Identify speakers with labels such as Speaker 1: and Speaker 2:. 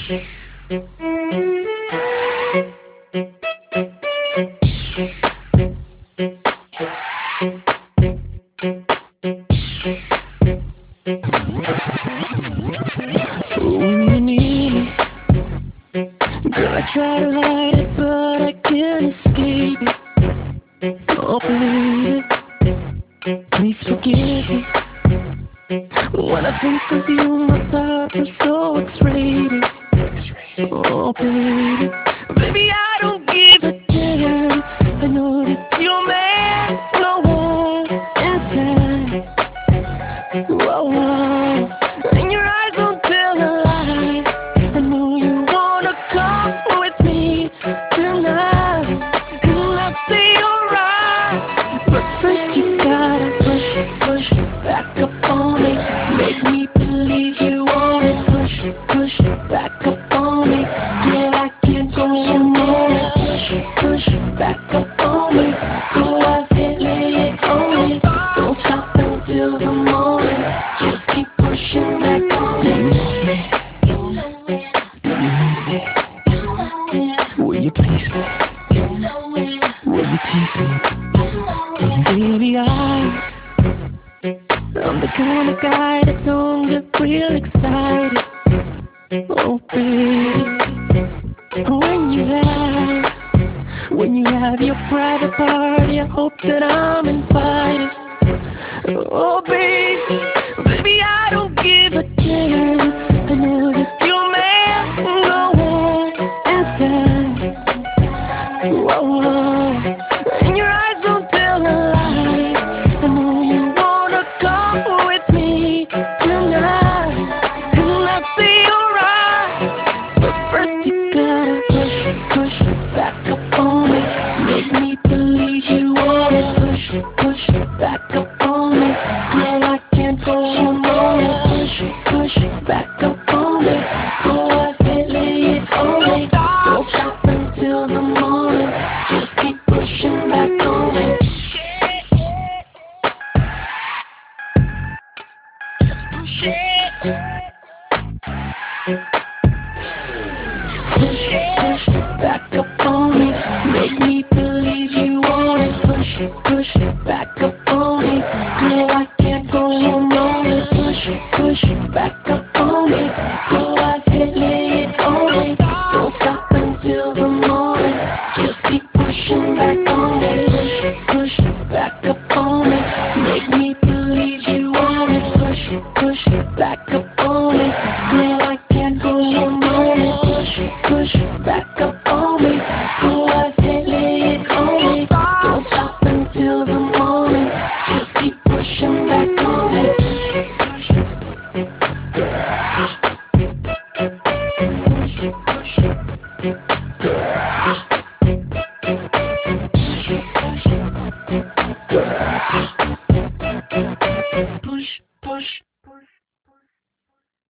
Speaker 1: When you need me, girl, I try to hide it, but I can't escape it. Oh, baby, please forgive me. When I think of you, my thoughts are so X-rated. Oh, baby, baby, I don't give a damn. I know that you're mad, no one inside. Whoa, whoa. And your eyes don't tell a lie. I know you wanna come with me tonight, and I'll say alright. But first you gotta push back up on me. Make me believe you want it. Push back up on me. Girl, I can't go no more. Push back up on me. Go ahead, lay it on me. Don't stop until the morning. Just keep pushing back on me. You know it. Do you need me? You know it. Will you please me? You know it. Will you tease me? You know it. Baby, I'm the kind of guy that don't get real excited. Oh, baby, when you have your private party, I hope that I'm invited. Oh, baby, I don't give a damn. I know that you're mad, no one inside. Whoa, whoa. And your eyes don't tell a lie. I know you wanna come with me tonight, and I'll say alright. But first you gotta push back up on me. Make me believe you want it. Push back up on me. Girl, I can't go no more. Push back up on me. Go ahead, lay it on me. Don't stop until the morning. Just keep pushing back on me. Just push it. Push back up on me. Make me believe you want it. Push back up